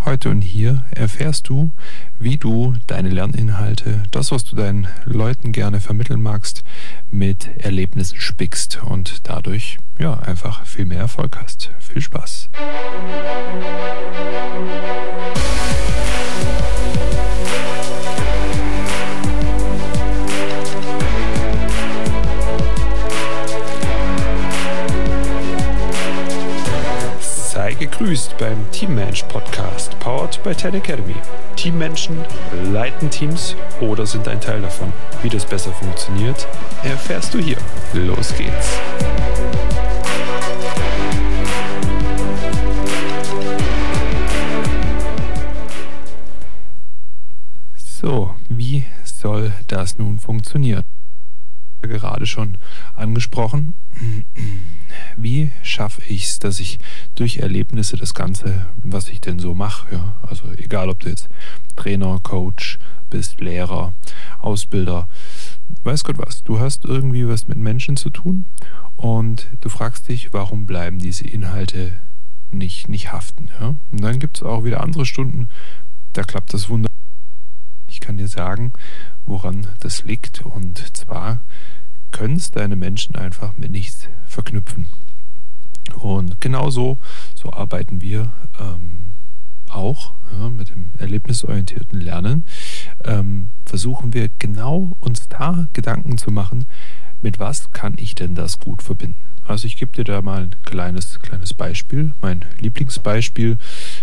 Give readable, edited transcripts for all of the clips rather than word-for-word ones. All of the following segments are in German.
Heute und hier erfährst du, wie du deine Lerninhalte, das, was du deinen Leuten gerne vermitteln magst, mit Erlebnissen spickst und dadurch einfach viel mehr Erfolg hast. Viel Spaß! Sei gegrüßt beim Teammensch Podcast, powered by Ten Academy. Teammenschen leiten Teams oder sind ein Teil davon. Wie das besser funktioniert, erfährst du hier. Los geht's! So, wie soll das nun funktionieren? Gerade schon angesprochen. Wie schaffe ich es, dass ich durch Erlebnisse das Ganze, was ich denn so mache, also egal ob du jetzt Trainer, Coach bist, Lehrer, Ausbilder, weiß Gott was, du hast irgendwie was mit Menschen zu tun und du fragst dich, warum bleiben diese Inhalte nicht haften. Ja? Und dann gibt es auch wieder andere Stunden, da klappt das wunderbar. Ich kann dir sagen, woran das liegt, und zwar können es deine Menschen einfach mit nichts verknüpfen. Und genau so arbeiten wir auch mit dem erlebnisorientierten Lernen. Versuchen wir genau uns da Gedanken zu machen, mit was kann ich denn das gut verbinden. Also ich gebe dir da mal ein kleines Beispiel, mein Lieblingsbeispiel,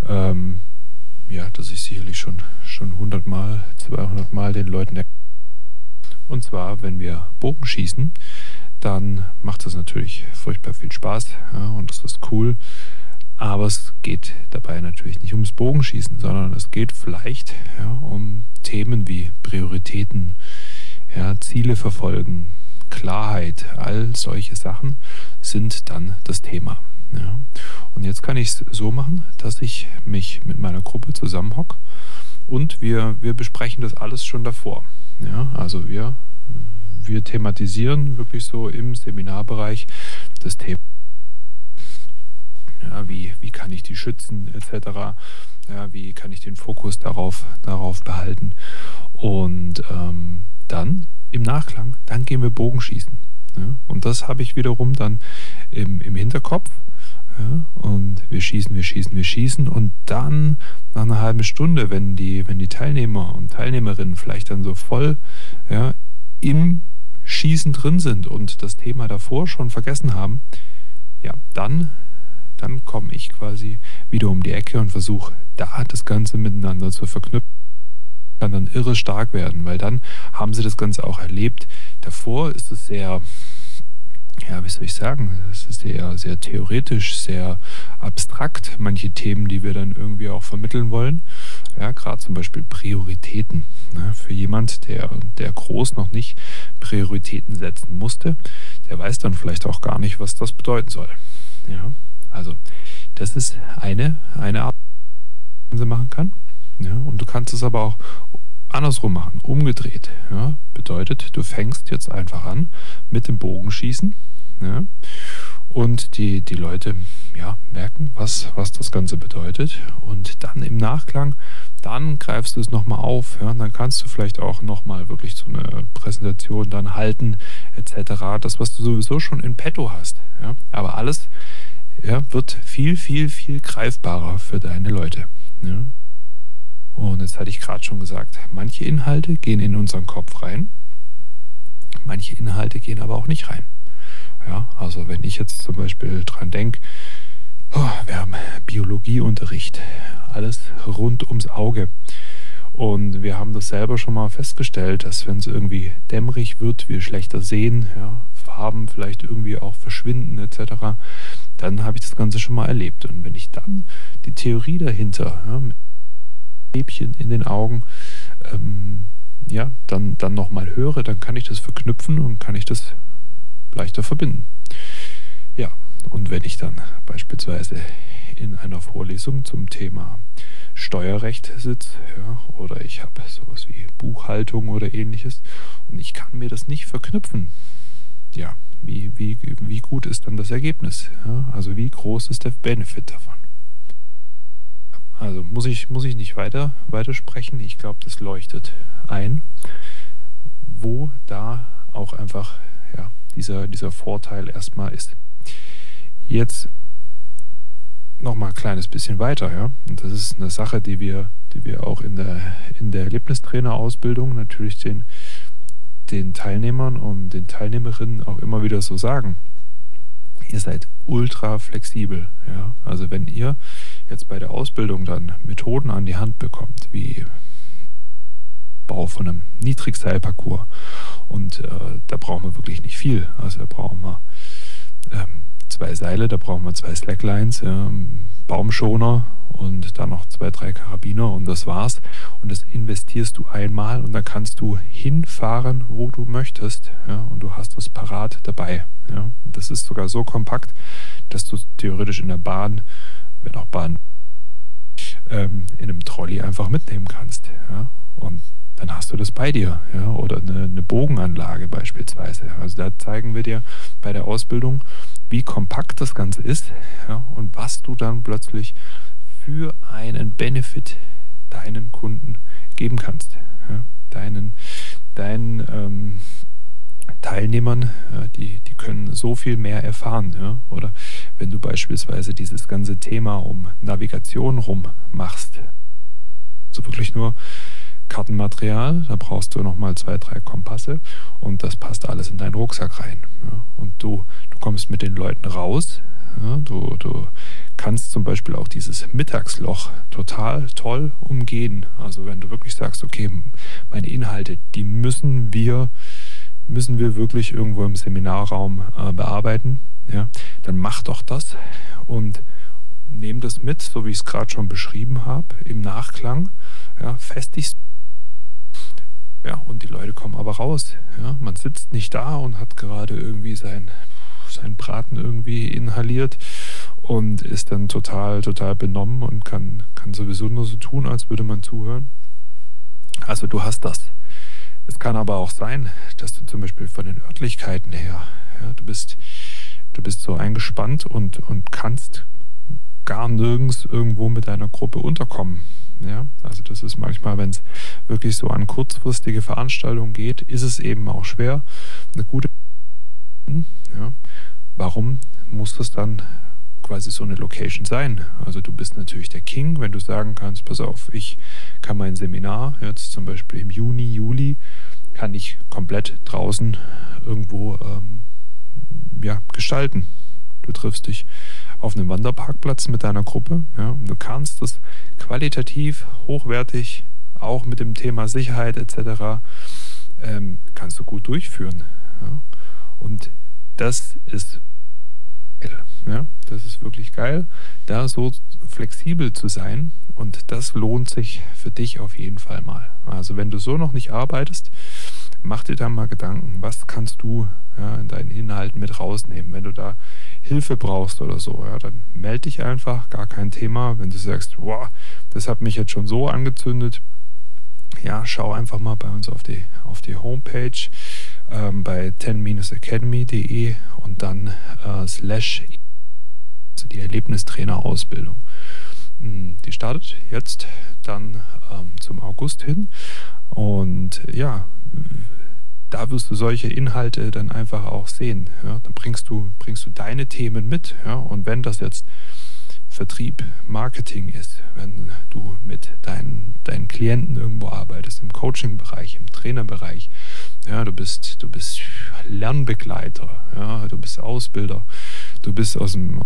das ich sicherlich schon 100 Mal, 200 Mal den Leuten erkläre. Und zwar, wenn wir Bogenschießen, dann macht das natürlich furchtbar viel Spaß, und das ist cool. Aber es geht dabei natürlich nicht ums Bogenschießen, sondern es geht vielleicht um Themen wie Prioritäten, Ziele verfolgen, Klarheit, all solche Sachen sind dann das Thema. Ja. Und jetzt kann ich es so machen, dass ich mich mit meiner Gruppe zusammenhocke und wir besprechen das alles schon davor. Ja, also wir thematisieren wirklich so im Seminarbereich das Thema. Ja, wie kann ich die schützen, etc. Ja, wie kann ich den Fokus darauf behalten? Und dann im Nachklang, dann gehen wir Bogenschießen. Ja, und das habe ich wiederum dann im Hinterkopf. Ja, und wir schießen und dann nach einer halben Stunde, wenn die Teilnehmer und Teilnehmerinnen vielleicht dann so voll im Schießen drin sind und das Thema davor schon vergessen haben, dann komme ich quasi wieder um die Ecke und versuche da das Ganze miteinander zu verknüpfen. Kann dann irre stark werden, weil dann haben sie das Ganze auch erlebt. Davor ist es sehr, wie soll ich sagen, es ist sehr theoretisch, sehr abstrakt, manche Themen, die wir dann irgendwie auch vermitteln wollen. Ja, gerade zum Beispiel Prioritäten. Für jemand, der groß noch nicht Prioritäten setzen musste, der weiß dann vielleicht auch gar nicht, was das bedeuten soll. Ja, also das ist eine Art, die man machen kann. Ja, und du kannst es aber auch andersrum machen, umgedreht. Ja, bedeutet, du fängst jetzt einfach an mit dem Bogenschießen. Ja, und die Leute merken, was das Ganze bedeutet, und dann im Nachklang, dann greifst du es nochmal auf, und dann kannst du vielleicht auch nochmal wirklich so eine Präsentation dann halten, etc. Das, was du sowieso schon in petto hast. Ja, aber alles wird viel, viel, viel greifbarer für deine Leute. Ja. Und jetzt hatte ich gerade schon gesagt, manche Inhalte gehen in unseren Kopf rein, manche Inhalte gehen aber auch nicht rein. Ja, also wenn ich jetzt zum Beispiel dran denke, wir haben Biologieunterricht, alles rund ums Auge. Und wir haben das selber schon mal festgestellt, dass wenn es irgendwie dämmerig wird, wir schlechter sehen, Farben vielleicht irgendwie auch verschwinden etc., dann habe ich das Ganze schon mal erlebt. Und wenn ich dann die Theorie dahinter, mit Häkchen in den Augen, dann nochmal höre, dann kann ich das verknüpfen und kann ich das leichter verbinden. Ja, und wenn ich dann beispielsweise in einer Vorlesung zum Thema Steuerrecht sitze, oder ich habe sowas wie Buchhaltung oder ähnliches und ich kann mir das nicht verknüpfen, wie gut ist dann das Ergebnis? Ja? Also wie groß ist der Benefit davon? Also muss ich nicht weitersprechen. Ich glaube, das leuchtet ein, wo da auch einfach ja, dieser Vorteil erstmal ist. Jetzt noch mal ein kleines bisschen weiter, ja. Und das ist eine Sache, die wir auch in der Erlebnistrainerausbildung natürlich den Teilnehmern und den Teilnehmerinnen auch immer wieder so sagen. Ihr seid ultra flexibel, ja. Also wenn ihr jetzt bei der Ausbildung dann Methoden an die Hand bekommt, wie Bau von einem Niedrigseilparcours und da brauchen wir wirklich nicht viel. Also da brauchen wir 2 Seile, da brauchen wir 2 Slacklines, Baumschoner und dann noch 2, 3 Karabiner und das war's. Und das investierst du einmal und dann kannst du hinfahren, wo du möchtest, ja, und du hast das parat dabei. Ja. Das ist sogar so kompakt, dass du es theoretisch in der Bahn, wenn auch Bahn, in einem Trolley einfach mitnehmen kannst. Ja. Und dann hast du das bei dir, ja, oder eine Bogenanlage beispielsweise. Also da zeigen wir dir bei der Ausbildung, wie kompakt das Ganze ist, ja, und was du dann plötzlich für einen Benefit deinen Kunden geben kannst, ja, deinen Teilnehmern, ja, die können so viel mehr erfahren, ja, oder wenn du beispielsweise dieses ganze Thema um Navigation rum machst, also wirklich nur Kartenmaterial, da brauchst du nochmal 2, 3 Kompasse und das passt alles in deinen Rucksack rein. Ja. Und du kommst mit den Leuten raus. Ja. Du kannst zum Beispiel auch dieses Mittagsloch total toll umgehen. Also wenn du wirklich sagst, okay, meine Inhalte, die müssen wir wirklich irgendwo im Seminarraum bearbeiten, ja, dann mach doch das und nehm das mit, so wie ich es gerade schon beschrieben habe, im Nachklang, ja, festigst. Ja, und die Leute kommen aber raus. Ja, man sitzt nicht da und hat gerade irgendwie sein Braten irgendwie inhaliert und ist dann total benommen und kann sowieso nur so tun, als würde man zuhören. Also du hast das. Es kann aber auch sein, dass du zum Beispiel von den Örtlichkeiten her, ja, du bist so eingespannt und kannst gar nirgends irgendwo mit deiner Gruppe unterkommen. Ja, also das ist manchmal, wenn es wirklich so an kurzfristige Veranstaltungen geht, ist es eben auch schwer, eine gute. Ja, warum muss das dann quasi so eine Location sein? Also du bist natürlich der King, wenn du sagen kannst, pass auf, ich kann mein Seminar jetzt zum Beispiel im Juni, Juli, kann ich komplett draußen irgendwo gestalten. Du triffst dich auf einem Wanderparkplatz mit deiner Gruppe, ja, und du kannst das qualitativ, hochwertig, auch mit dem Thema Sicherheit etc., kannst du gut durchführen. Ja. Und das ist geil. Ja, das ist wirklich geil, da so flexibel zu sein, und das lohnt sich für dich auf jeden Fall mal. Also wenn du so noch nicht arbeitest, mach dir da mal Gedanken, was kannst du, ja, in deinen Inhalten mit rausnehmen. Wenn du da Hilfe brauchst oder so, ja, dann melde dich einfach, gar kein Thema. Wenn du sagst, boah, das hat mich jetzt schon so angezündet, ja, schau einfach mal bei uns auf die Homepage bei 10-academy.de und dann / also die Erlebnistrainer-Ausbildung. Die startet jetzt dann zum August hin, und ja, da wirst du solche Inhalte dann einfach auch sehen. Ja? Dann bringst du deine Themen mit. Ja? Und wenn das jetzt Vertrieb, Marketing ist, wenn du mit deinen Klienten irgendwo arbeitest, im Coaching-Bereich, im Trainerbereich, ja, du bist Lernbegleiter, ja, du bist Ausbilder, du bist aus dem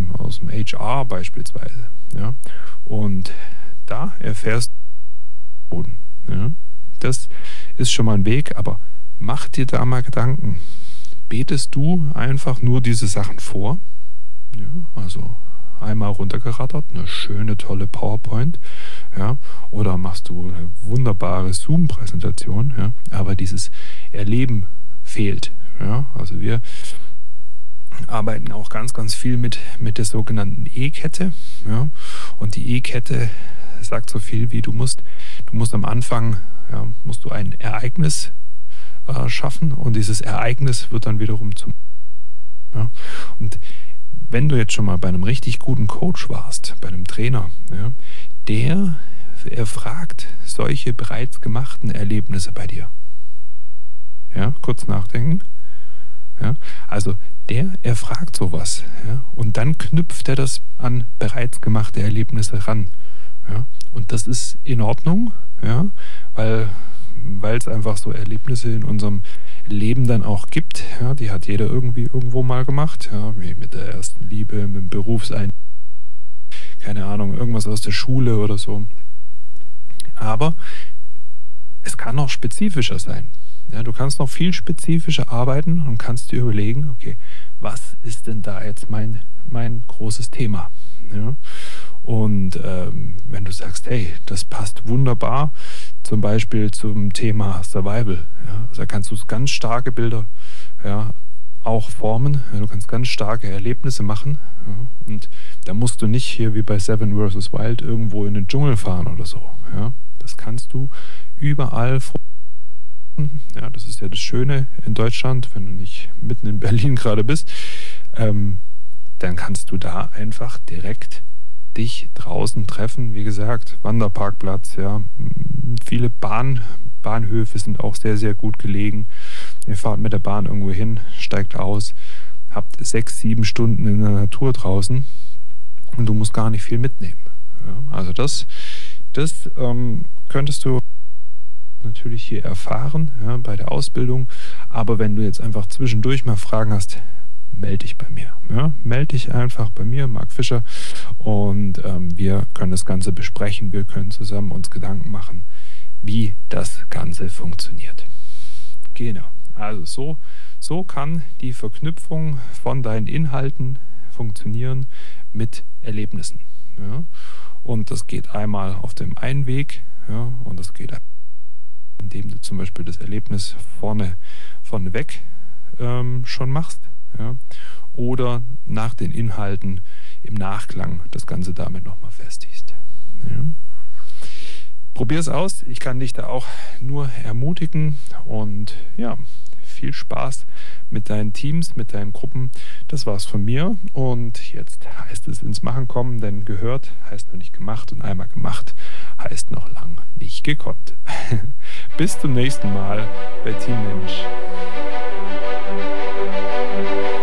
HR beispielsweise, ja, und da erfährst du, ja, das ist schon mal ein Weg, aber mach dir da mal Gedanken. Betest du einfach nur diese Sachen vor? Ja, also einmal runtergerattert, eine schöne, tolle PowerPoint, ja, oder machst du eine wunderbare Zoom-Präsentation, ja, aber dieses Erleben fehlt, ja, also wir arbeiten auch ganz, ganz viel mit der sogenannten E-Kette, ja, und die E-Kette sagt so viel wie, du musst am Anfang, ja, musst du ein Ereignis schaffen, und dieses Ereignis wird dann wiederum zum, ja, und wenn du jetzt schon mal bei einem richtig guten Coach warst, bei einem Trainer, ja, der erfragt solche bereits gemachten Erlebnisse bei dir. Ja, kurz nachdenken. Ja, also der erfragt sowas, ja, und dann knüpft er das an bereits gemachte Erlebnisse ran. Ja, und das ist in Ordnung, ja, weil es einfach so Erlebnisse in unserem Leben dann auch gibt. Ja, die hat jeder irgendwie irgendwo mal gemacht, ja, wie mit der ersten Liebe, mit dem Berufseinstieg, keine Ahnung, irgendwas aus der Schule oder so. Aber es kann auch spezifischer sein. Ja, du kannst noch viel spezifischer arbeiten und kannst dir überlegen, okay, was ist denn da jetzt mein großes Thema? Ja? Und wenn du sagst, hey, das passt wunderbar, zum Beispiel zum Thema Survival, ja? Also da kannst du ganz starke Bilder, ja, auch formen. Ja, du kannst ganz starke Erlebnisse machen, ja? Und da musst du nicht hier wie bei Seven vs. Wild irgendwo in den Dschungel fahren oder so. Ja? Das kannst du überall. Ja, das ist ja das Schöne in Deutschland, wenn du nicht mitten in Berlin gerade bist, dann kannst du da einfach direkt dich draußen treffen. Wie gesagt, Wanderparkplatz, ja, viele Bahnhöfe sind auch sehr, sehr gut gelegen. Ihr fahrt mit der Bahn irgendwo hin, steigt aus, habt 6, 7 Stunden in der Natur draußen und du musst gar nicht viel mitnehmen. Ja, also das könntest du natürlich hier erfahren, ja, bei der Ausbildung. Aber wenn du jetzt einfach zwischendurch mal Fragen hast, melde dich bei mir. Ja? Melde dich einfach bei mir, Marc Fischer, und wir können das Ganze besprechen. Wir können zusammen uns Gedanken machen, wie das Ganze funktioniert. Genau. Also so kann die Verknüpfung von deinen Inhalten funktionieren mit Erlebnissen. Ja? Und das geht einmal auf dem einen Weg, ja, und das geht indem du zum Beispiel das Erlebnis vorneweg schon machst, ja, oder nach den Inhalten im Nachklang das Ganze damit nochmal festigst. Ja. Probier es aus, ich kann dich da auch nur ermutigen und ja, viel Spaß mit deinen Teams, mit deinen Gruppen. Das war's von mir und jetzt heißt es ins Machen kommen, denn gehört heißt noch nicht gemacht und einmal gemacht heißt noch lang nicht gekonnt. Bis zum nächsten Mal bei Team Mensch.